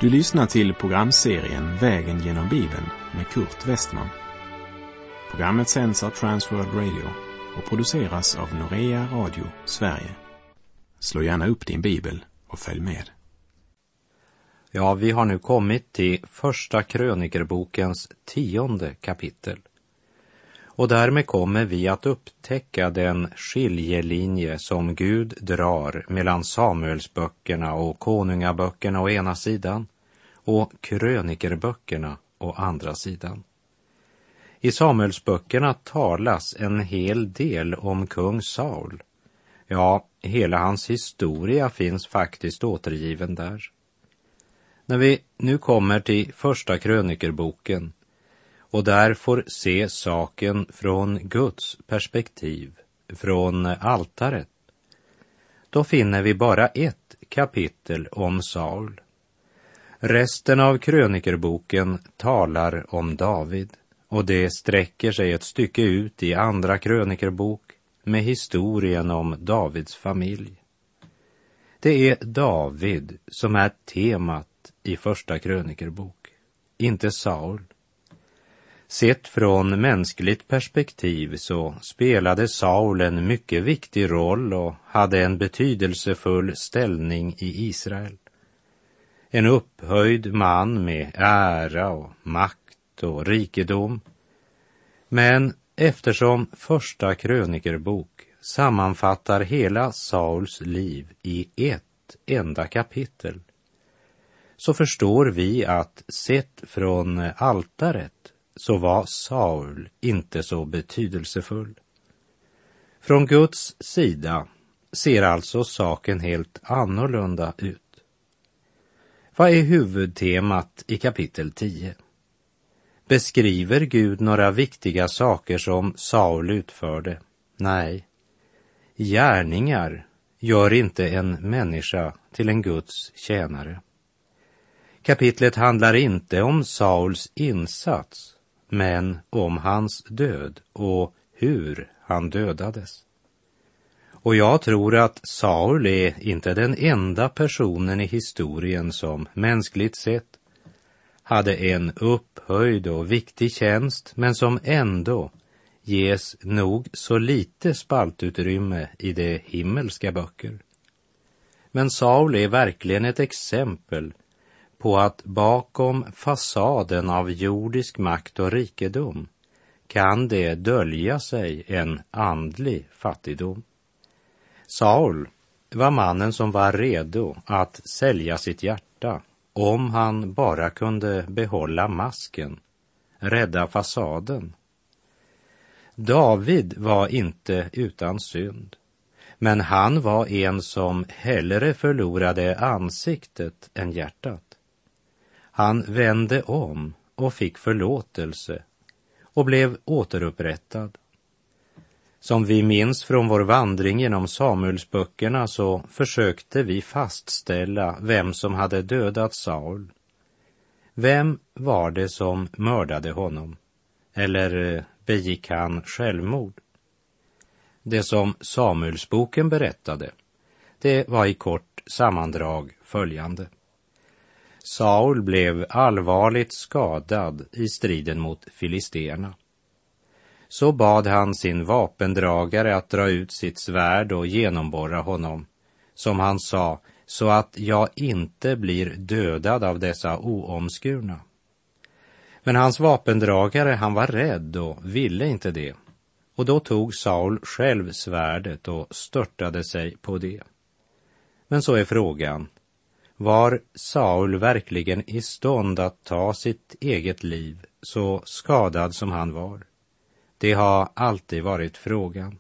Du lyssnar till programserien Vägen genom Bibeln med Kurt Westman. Programmet sänds av Transworld Radio och produceras av Norea Radio Sverige. Slå gärna upp din bibel och följ med. Ja, vi har nu kommit till första krönikerbokens 10:e kapitel. Och därmed kommer vi att upptäcka den skiljelinje som Gud drar mellan Samuelsböckerna och konungaböckerna å ena sidan och krönikerböckerna å andra sidan. I Samuelsböckerna talas en hel del om kung Saul. Ja, hela hans historia finns faktiskt återgiven där. När vi nu kommer till första krönikerboken och där får se saken från Guds perspektiv, från altaret, då finner vi bara ett kapitel om Saul. Resten av krönikerboken talar om David, och det sträcker sig ett stycke ut i andra krönikerbok med historien om Davids familj. Det är David som är temat i första krönikerbok, inte Saul. Sett från mänskligt perspektiv så spelade Saul en mycket viktig roll och hade en betydelsefull ställning i Israel. En upphöjd man med ära och makt och rikedom. Men eftersom första krönikerbok sammanfattar hela Sauls liv i ett enda kapitel, så förstår vi att sett från altaret så var Saul inte så betydelsefull. Från Guds sida ser alltså saken helt annorlunda ut. Vad är huvudtemat i kapitel 10? Beskriver Gud några viktiga saker som Saul utförde? Nej. Gärningar gör inte en människa till en Guds tjänare. Kapitlet handlar inte om Sauls insats, men om hans död och hur han dödades. Och jag tror att Saul är inte den enda personen i historien som mänskligt sett hade en upphöjd och viktig tjänst, men som ändå ges nog så lite spaltutrymme i de himmelska böcker. Men Saul är verkligen ett exempel på att bakom fasaden av jordisk makt och rikedom kan det dölja sig en andlig fattigdom. Saul var mannen som var redo att sälja sitt hjärta om han bara kunde behålla masken, rädda fasaden. David var inte utan synd, men han var en som hellre förlorade ansiktet än hjärtat. Han vände om och fick förlåtelse och blev återupprättad. Som vi minns från vår vandring genom Samuelsböckerna så försökte vi fastställa vem som hade dödat Saul. Vem var det som mördade honom? Eller begick han självmord? Det som Samuelsboken berättade, det var i kort sammandrag följande. Saul blev allvarligt skadad i striden mot filisterna. Så bad han sin vapendragare att dra ut sitt svärd och genomborra honom, som han sa, så att jag inte blir dödad av dessa oomskurna. Men hans vapendragare, han var rädd och ville inte det. Och då tog Saul själv svärdet och störtade sig på det. Men så är frågan, var Saul verkligen i stånd att ta sitt eget liv så skadad som han var? Det har alltid varit frågan.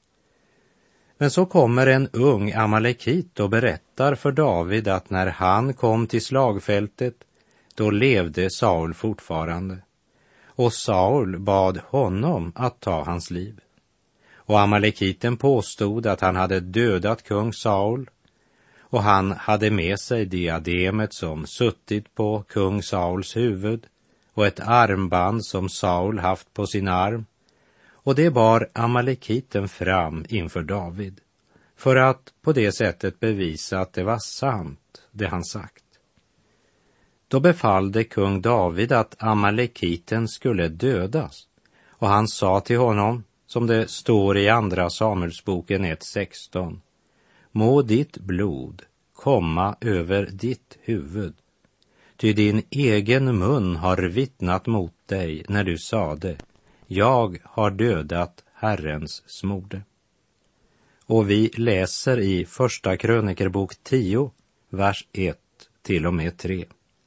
Men så kommer en ung amalekit och berättar för David att när han kom till slagfältet, då levde Saul fortfarande. Och Saul bad honom att ta hans liv. Och amalekiten påstod att han hade dödat kung Saul, och han hade med sig diademet som suttit på kung Sauls huvud och ett armband som Saul haft på sin arm. Och det bar amalekiten fram inför David för att på det sättet bevisa att det var sant det han sagt. Då befallde kung David att Amalekiten skulle dödas, och han sa till honom, som det står i andra Samuelsboken 1:16, må ditt blod komma över ditt huvud, ty din egen mun har vittnat mot dig när du sade, jag har dödat Herrens smorde. Och vi läser i första krönikerbok 10, vers 1 till och med 3.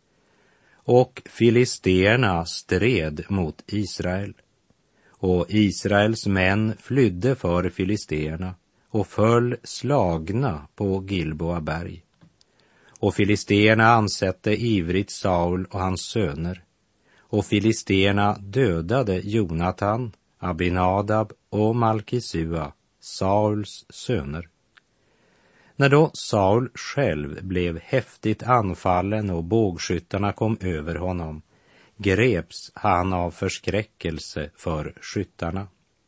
Och filisterna stred mot Israel, och Israels män flydde för filisterna och föll slagna på Gilboa berg. Och filisterna ansatte ivrigt Saul och hans söner, och filisterna dödade Jonatan, Abinadab och Malkisua, Sauls söner. När då Saul själv blev häftigt anfallen och bågskyttarna kom över honom, greps han av förskräckelse för skyttarna.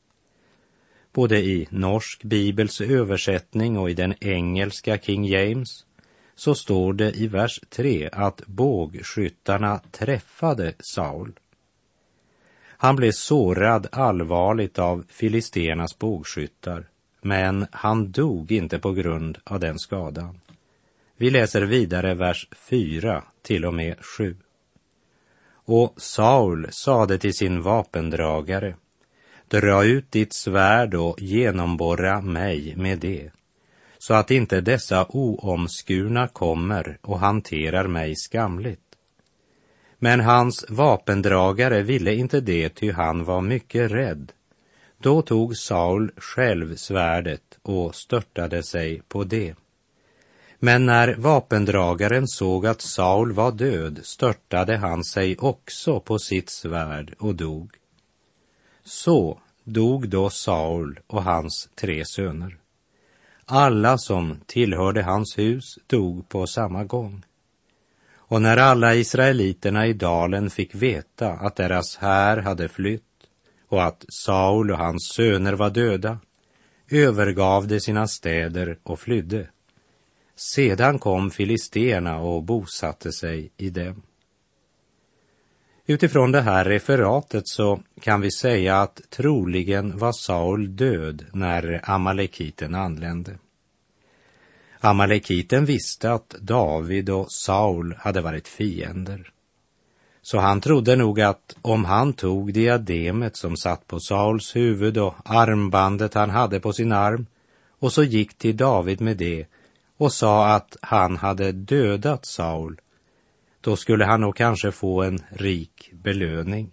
Både i norsk bibels översättning och i den engelska King James så står det i vers 3 att bågskyttarna träffade Saul. Han blev sårad allvarligt av filisternas bågskyttar, men han dog inte på grund av den skadan. Vi läser vidare vers 4 till och med 7. Och Saul sade till sin vapendragare, dra ut ditt svärd och genomborra mig med det, så att inte dessa oomskurna kommer och hanterar mig skamligt. Men hans vapendragare ville inte det, ty han var mycket rädd. Då tog Saul själv svärdet och störtade sig på det. Men när vapendragaren såg att Saul var död, störtade han sig också på sitt svärd och dog. Så dog då Saul och hans 3 söner. Alla som tillhörde hans hus dog på samma gång. Och när alla israeliterna i dalen fick veta att deras här hade flytt och att Saul och hans söner var döda, övergav de sina städer och flydde. Sedan kom filisterna och bosatte sig i dem. Utifrån det här referatet så kan vi säga att troligen var Saul död när Amalekiten anlände. Amalekiten visste att David och Saul hade varit fiender. Så han trodde nog att om han tog diademet som satt på Sauls huvud och armbandet han hade på sin arm och så gick till David med det och sa att han hade dödat Saul, då skulle han nog kanske få en rik belöning.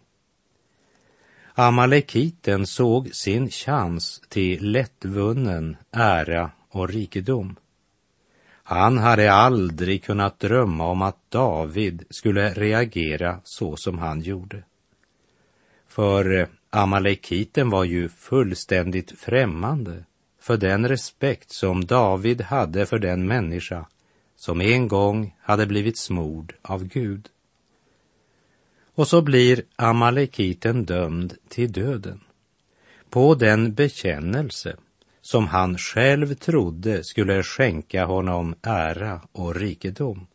Amalekiten såg sin chans till lättvunnen ära och rikedom. Han hade aldrig kunnat drömma om att David skulle reagera så som han gjorde. För Amalekiten var ju fullständigt främmande för den respekt som David hade för den människa som en gång hade blivit smord av Gud. Och så blir Amalekiten dömd till döden på den bekännelse som han själv trodde skulle skänka honom ära och rikedom.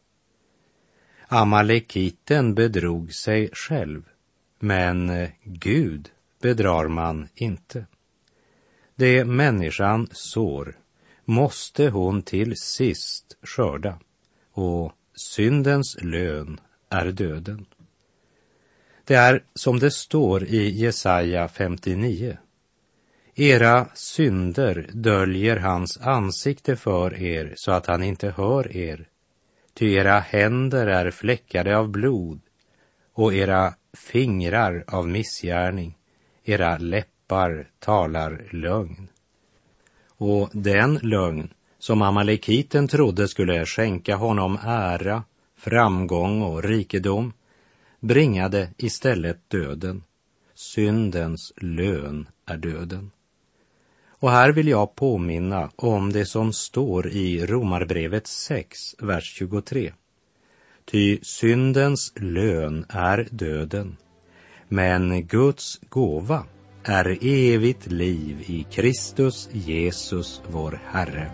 Amalekiten bedrog sig själv, men Gud bedrar man inte. Det människan sår måste hon till sist skörda, och syndens lön är döden. Det är som det står i Jesaja 59. Era synder döljer hans ansikte för er så att han inte hör er. Ty era händer är fläckade av blod och era fingrar av missgärning. Era läppar talar lögn. Och den lögn som Amalekiten trodde skulle skänka honom ära, framgång och rikedom bringade istället döden. Syndens lön är döden. Och här vill jag påminna om det som står i Romarbrevet 6, vers 23. Ty syndens lön är döden, men Guds gåva är evigt liv i Kristus Jesus vår Herre.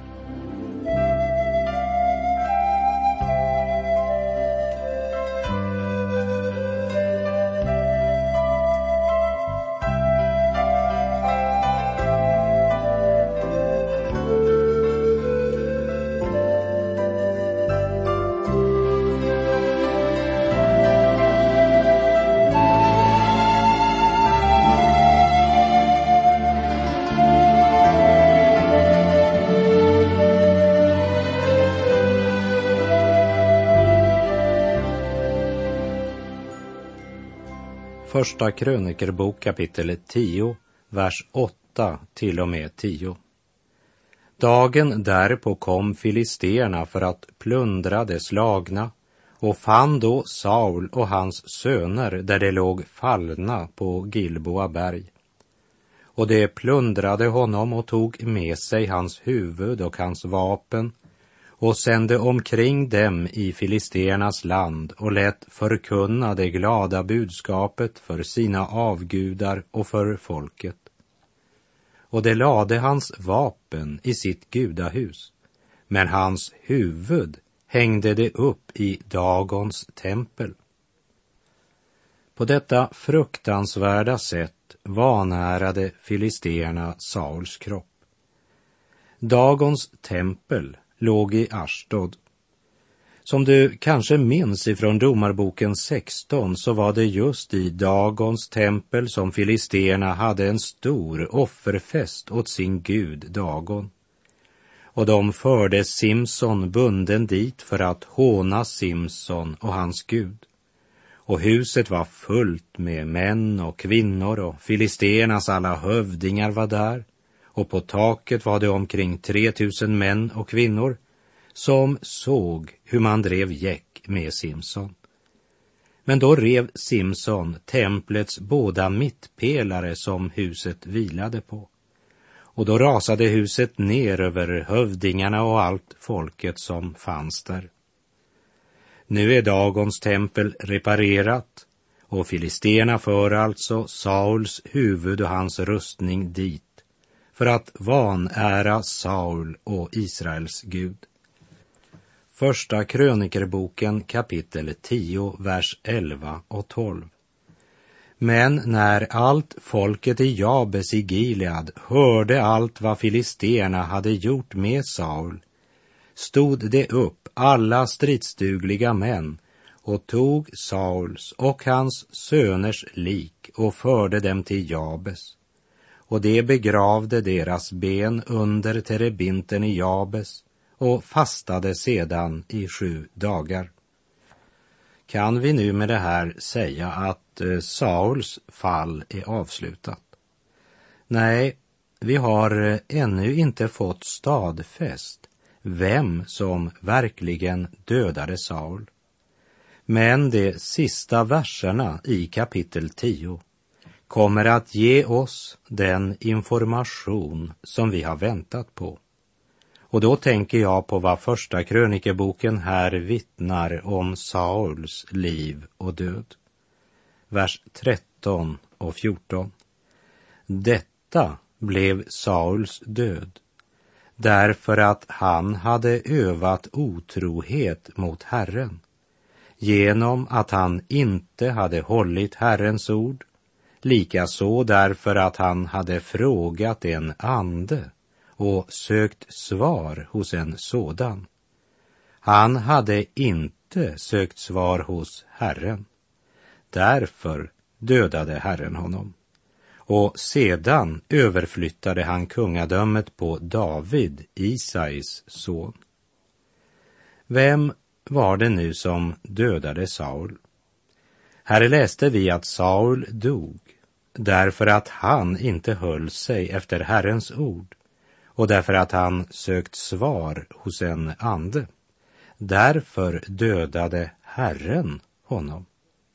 Första krönikerbok kapitel 10, vers 8 till och med 10. Dagen därpå kom filisterna för att plundra de slagna och fann då Saul och hans söner där de låg fallna på Gilboa berg. Och de plundrade honom och tog med sig hans huvud och hans vapen och sände omkring dem i filisternas land och lät förkunna det glada budskapet för sina avgudar och för folket. Och de lade hans vapen i sitt gudahus, men hans huvud hängde det upp i Dagons tempel. På detta fruktansvärda sätt vanärade filisterna Sauls kropp. Dagons tempel låg i Ashdod. Som du kanske minns ifrån Domarboken 16 så var det just i Dagons tempel som filisterna hade en stor offerfest åt sin gud Dagon. Och de förde Simson bunden dit för att håna Simson och hans gud. Och huset var fullt med män och kvinnor och filisternas alla hövdingar var där. Och på taket var det omkring 3000 män och kvinnor som såg hur man drev gäck med Simson. Men då rev Simson templets båda mittpelare som huset vilade på. Och då rasade huset ner över hövdingarna och allt folket som fanns där. Nu är Dagons tempel reparerat och filisterna för alltså Sauls huvud och hans rustning dit för att vanära Saul och Israels Gud. Första krönikerboken kapitel 10, vers 11 och 12. Men när allt folket i Jabes i Gilead hörde allt vad filisterna hade gjort med Saul, stod det upp alla stridsdugliga män och tog Sauls och hans söners lik och förde dem till Jabes. Och de begravde deras ben under terebinten i Jabes och fastade sedan i 7 dagar. Kan vi nu med det här säga att Sauls fall är avslutat? Nej, vi har ännu inte fått stadfäst vem som verkligen dödade Saul. Men de sista verserna i kapitel 10 kommer att ge oss den information som vi har väntat på. Och då tänker jag på vad första krönikeboken här vittnar om Sauls liv och död. Vers 13 och 14. Detta blev Sauls död, därför att han hade övat otrohet mot Herren, genom att han inte hade hållit Herrens ord, likaså därför att han hade frågat en ande och sökt svar hos en sådan. Han hade inte sökt svar hos Herren. Därför dödade Herren honom. Och sedan överflyttade han kungadömet på David, Isais son. Vem var det nu som dödade Saul? Här läste vi att Saul dog därför att han inte höll sig efter Herrens ord och därför att han sökt svar hos en ande. Därför dödade Herren honom.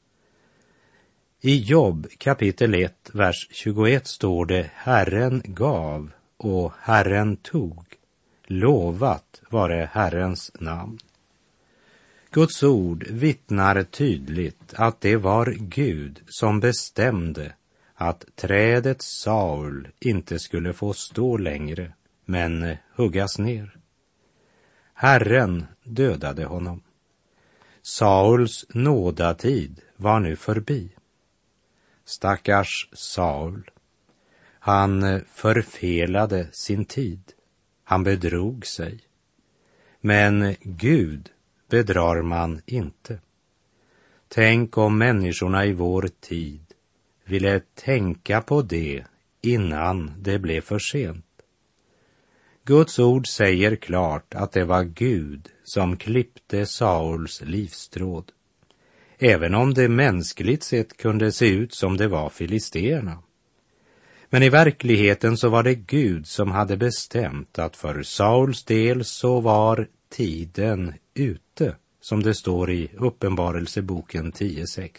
I Jobb kapitel 1, vers 21 står det: Herren gav och Herren tog. Lovat vare Herrens namn. Guds ord vittnar tydligt att det var Gud som bestämde att trädet Saul inte skulle få stå längre, men huggas ner. Herren dödade honom. Sauls nådatid var nu förbi. Stackars Saul. Han förfelade sin tid. Han bedrog sig. Men Gud bedrar man inte. Tänk om människorna i vår tid ville tänka på det innan det blev för sent. Guds ord säger klart att det var Gud som klippte Sauls livstråd. även om det mänskligt sett kunde se ut som det var filisterna. Men i verkligheten så var det Gud som hade bestämt att för Sauls del så var tiden ute, som det står i Uppenbarelseboken 10:6.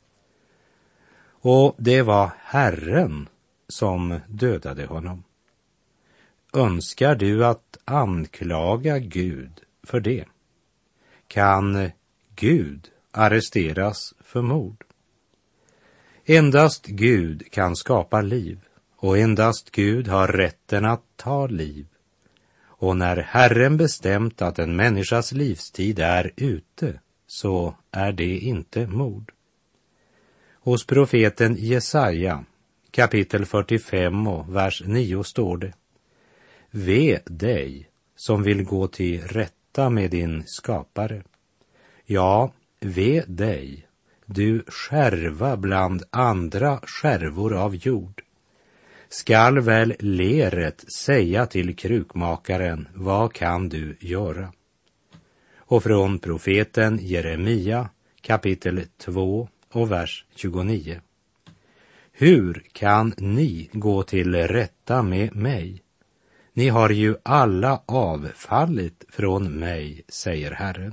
Och det var Herren som dödade honom. Önskar du att anklaga Gud för det? Kan Gud arresteras för mord? Endast Gud kan skapa liv, och endast Gud har rätten att ta liv. Och när Herren bestämt att en människas livstid är ute, så är det inte mord. Hos profeten Jesaja, kapitel 45 och vers 9 står det: Ve dig som vill gå till rätta med din skapare. Ja, ve dig, du skärva bland andra skärvor av jord. Skall väl leret säga till krukmakaren, vad kan du göra? Och från profeten Jeremia, kapitel 2 och vers 29. Hur kan ni gå till rätta med mig? Ni har ju alla avfallit från mig, säger Herren.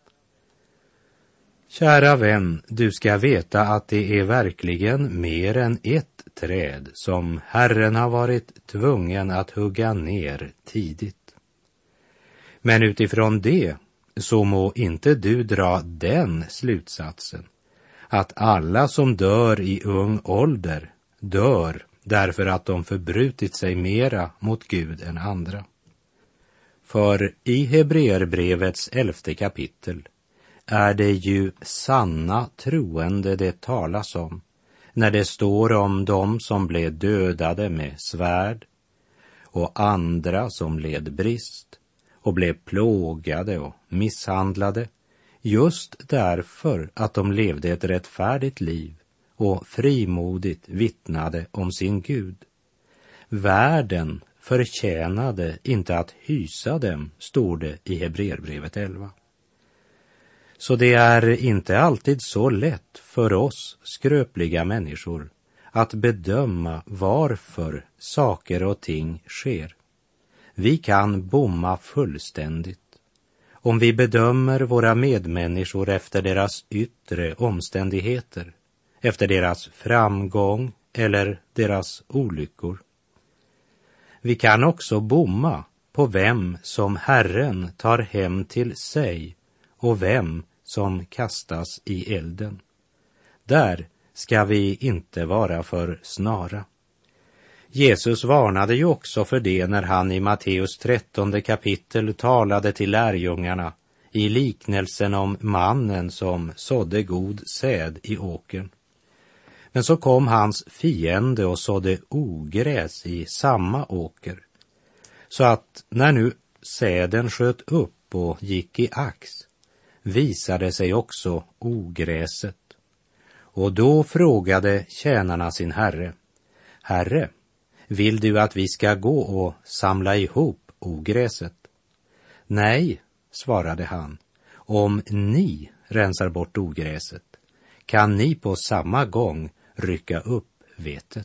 Kära vän, du ska veta att det är verkligen mer än ett träd som Herren har varit tvungen att hugga ner tidigt. Men utifrån det så må inte du dra den slutsatsen att alla som dör i ung ålder dör därför att de förbrutit sig mera mot Gud än andra. För i Hebreerbrevets 11:e kapitel är det ju sanna troende det talas om när det står om dem som blev dödade med svärd och andra som led brist och blev plågade och misshandlade just därför att de levde ett rättfärdigt liv och frimodigt vittnade om sin Gud. Världen förtjänade inte att hysa dem, står det i Hebreerbrevet 11. Så det är inte alltid så lätt för oss skröpliga människor att bedöma varför saker och ting sker. Vi kan bomma fullständigt om vi bedömer våra medmänniskor efter deras yttre omständigheter, efter deras framgång eller deras olyckor. Vi kan också bomma på vem som Herren tar hem till sig och vem som kastas i elden. Där ska vi inte vara för snara. Jesus varnade ju också för det när han i Matteus 13:e kapitel talade till lärjungarna i liknelsen om mannen som sådde god säd i åkern. Men så kom hans fiende och sådde ogräs i samma åker, så att när nu säden sköt upp och gick i ax, visade sig också ogräset. Och då frågade tjänarna sin herre: Herre, vill du att vi ska gå och samla ihop ogräset? Nej, svarade han, om ni rensar bort ogräset kan ni på samma gång rycka upp vetet.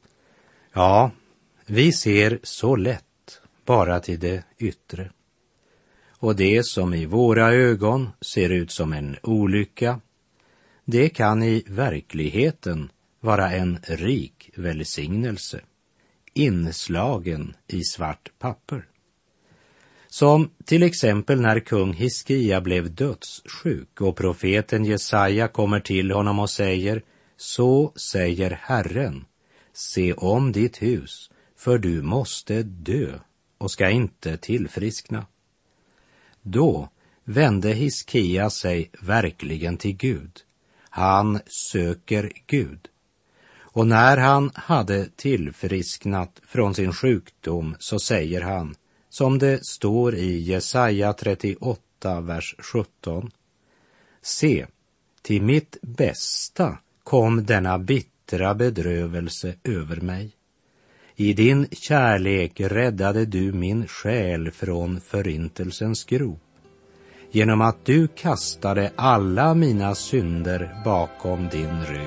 Ja, vi ser så lätt bara till det yttre. Och det som i våra ögon ser ut som en olycka, det kan i verkligheten vara en rik välsignelse, inslagen i svart papper. Som till exempel när kung Hiskia blev dödssjuk och profeten Jesaja kommer till honom och säger: så säger Herren, se om ditt hus, för du måste dö och ska inte tillfriskna. Då vände Hiskia sig verkligen till Gud. Han söker Gud. Och när han hade tillfrisknat från sin sjukdom så säger han, som det står i Jesaja 38, vers 17. Se, till mitt bästa kom denna bittra bedrövelse över mig. I din kärlek räddade du min själ från förintelsens grop. genom att du kastade alla mina synder bakom din rygg.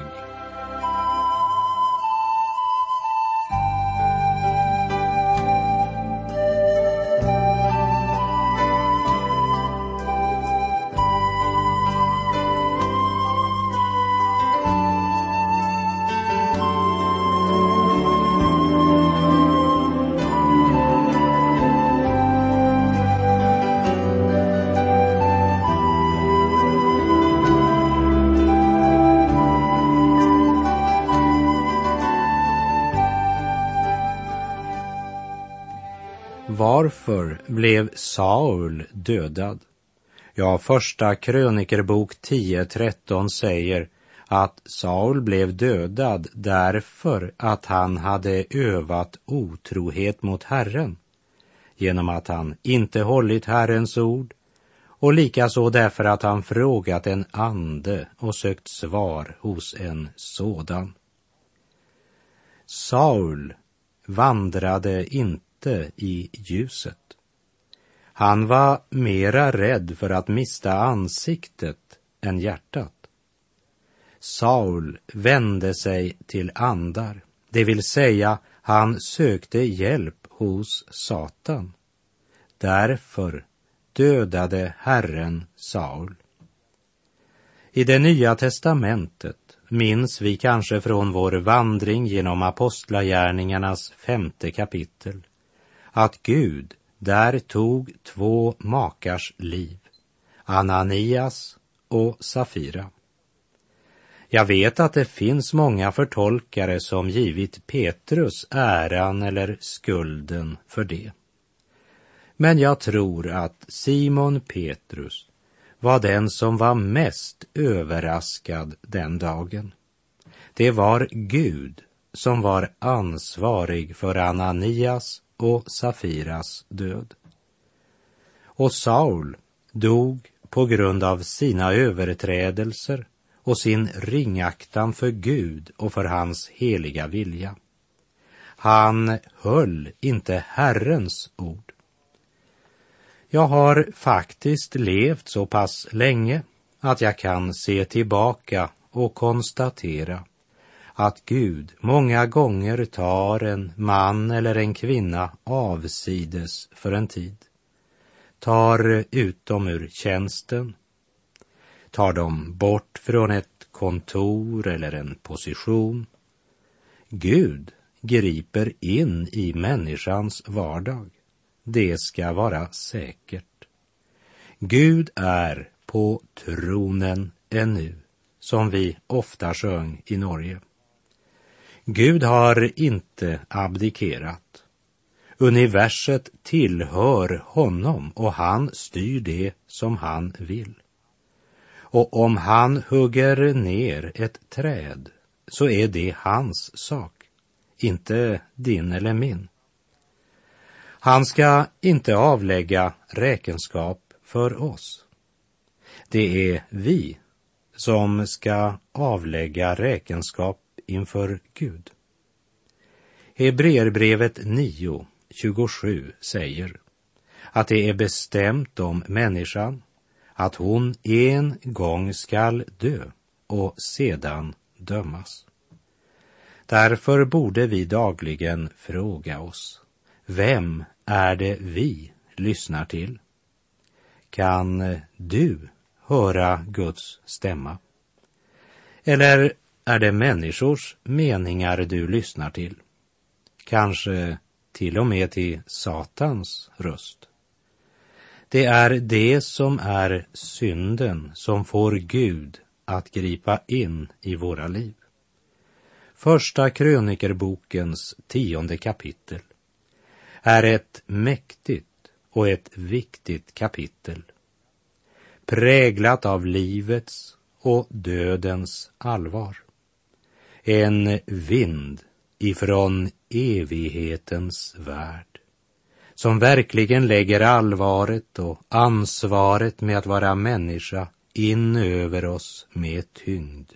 Varför blev Saul dödad? Ja, första krönikerbok 10:13 säger att Saul blev dödad därför att han hade övat otrohet mot Herren, genom att han inte hållit Herrens ord, och likaså därför att han frågat en ande och sökt svar hos en sådan. Saul vandrade inte i ljuset. Han var mera rädd för att mista ansiktet än hjärtat. Saul vände sig till andar, det vill säga han sökte hjälp hos Satan. Därför dödade Herren Saul. I det Nya testamentet minns vi kanske från vår vandring genom apostlagärningarnas 5:e kapitel att Gud där tog 2 makars liv, Ananias och Safira. Jag vet att det finns många förtolkare som givit Petrus äran eller skulden för det. Men jag tror att Simon Petrus var den som var mest överraskad den dagen. Det var Gud som var ansvarig för Ananias och Safiras död. Och Saul dog på grund av sina överträdelser och sin ringaktan för Gud och för hans heliga vilja. Han höll inte Herrens ord. Jag har faktiskt levt så pass länge att jag kan se tillbaka och konstatera att Gud många gånger tar en man eller en kvinna avsides för en tid, tar ut dem ur tjänsten, tar dem bort från ett kontor eller en position. Gud griper in i människans vardag. Det ska vara säkert. Gud är på tronen ännu, som vi ofta sjöng i Norge. Gud har inte abdikerat. Universet tillhör honom och han styr det som han vill. Och om han hugger ner ett träd så är det hans sak, inte din eller min. Han ska inte avlägga räkenskap för oss. Det är vi som ska avlägga räkenskap inför Gud. Hebreerbrevet 9:27 säger att det är bestämt om människan att hon en gång skall dö och sedan dömas. Därför borde vi dagligen fråga oss: vem är det vi lyssnar till? Kan du höra Guds stämma? Eller är det människors meningar du lyssnar till? Kanske till och med till Satans röst. Det är det som är synden som får Gud att gripa in i våra liv. Första krönikerbokens 10:e kapitel är ett mäktigt och ett viktigt kapitel, präglat av livets och dödens allvar. En vind ifrån evighetens värld, som verkligen lägger allvaret och ansvaret med att vara människa in över oss med tyngd.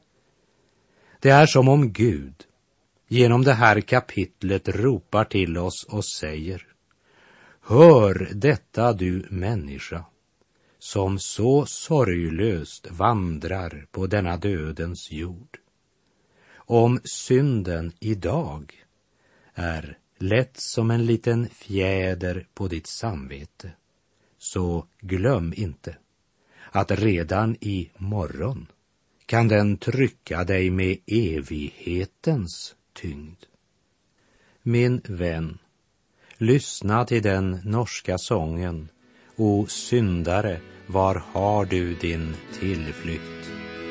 Det är som om Gud genom det här kapitlet ropar till oss och säger: hör detta, du människa, som så sorglöst vandrar på denna dödens jord. Om synden idag är lätt som en liten fjäder på ditt samvete, så glöm inte att redan i morgon kan den trycka dig med evighetens tyngd. Min vän, lyssna till den norska sången: O syndare, var har du din tillflykt?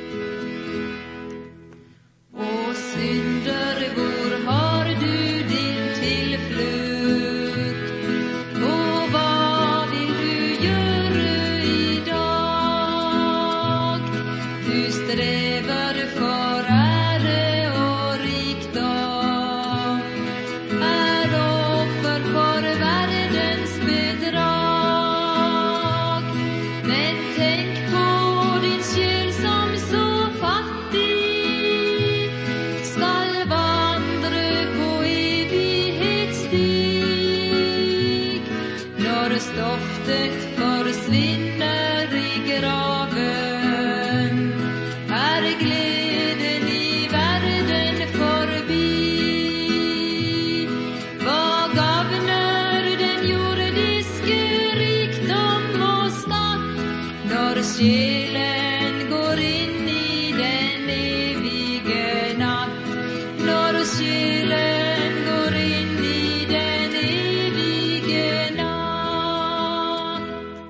O syndare, var har du din tillflykt? Och vad vill du göra idag? Du strävar för ära och rikdom, är offer för världens bedrag. Men tänk på din själ som så fattig skall vandra på evighetsstig. När stoftet försvinner i graven är glädjen i världen förbi. Vad gagnar den jordiske rikdom och skatt när själen går in i den evige natt? När själen går in i den evige natt.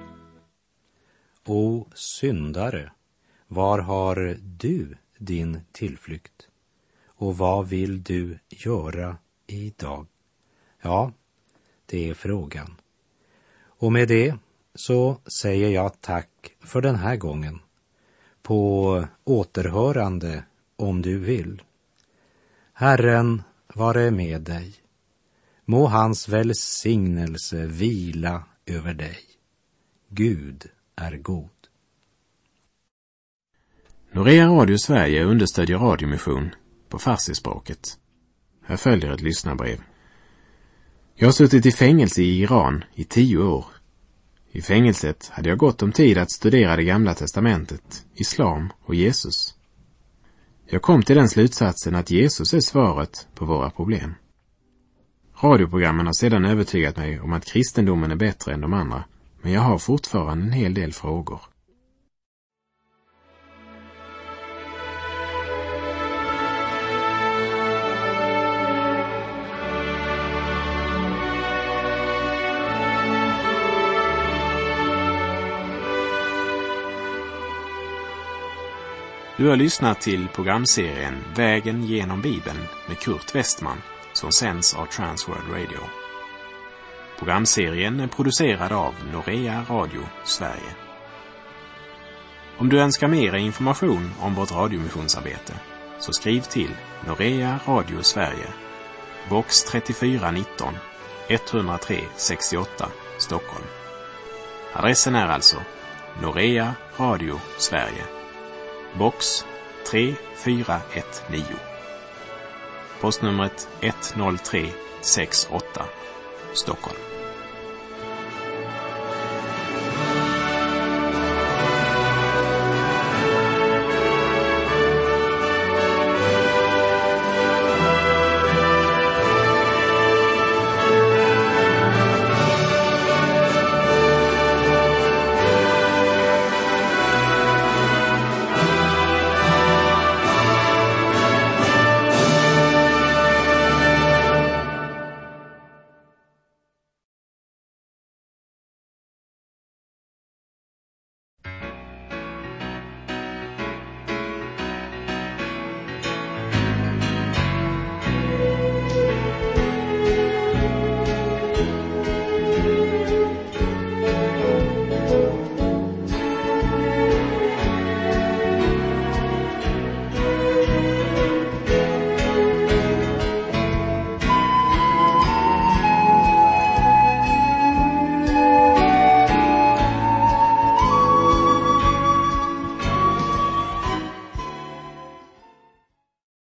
O syndare, var har du din tillflykt? Och vad vill du göra idag? Ja, det är frågan. Och med det så säger jag tack för den här gången. På återhörande om du vill. Herren vare med dig. Må hans välsignelse vila över dig. Gud är god. Norea Radio Sverige understödjer radiomission på farsispråket. Här följer ett lyssnarbrev. Jag har suttit i fängelse i Iran i 10 år. I fängelset hade jag gott om tid att studera det gamla testamentet, islam och Jesus. Jag kom till den slutsatsen att Jesus är svaret på våra problem. Radioprogrammen har sedan övertygat mig om att kristendomen är bättre än de andra, men jag har fortfarande en hel del frågor. Du har lyssnat till programserien Vägen genom Bibeln med Kurt Westman som sänds av Transworld Radio. Programserien är producerad av Norea Radio Sverige. Om du önskar mer information om vårt radiomissionsarbete så skriv till Norea Radio Sverige, box 3419 103 68 Stockholm. Adressen är alltså Norea Radio Sverige, box 3419. Postnumret 10368 Stockholm.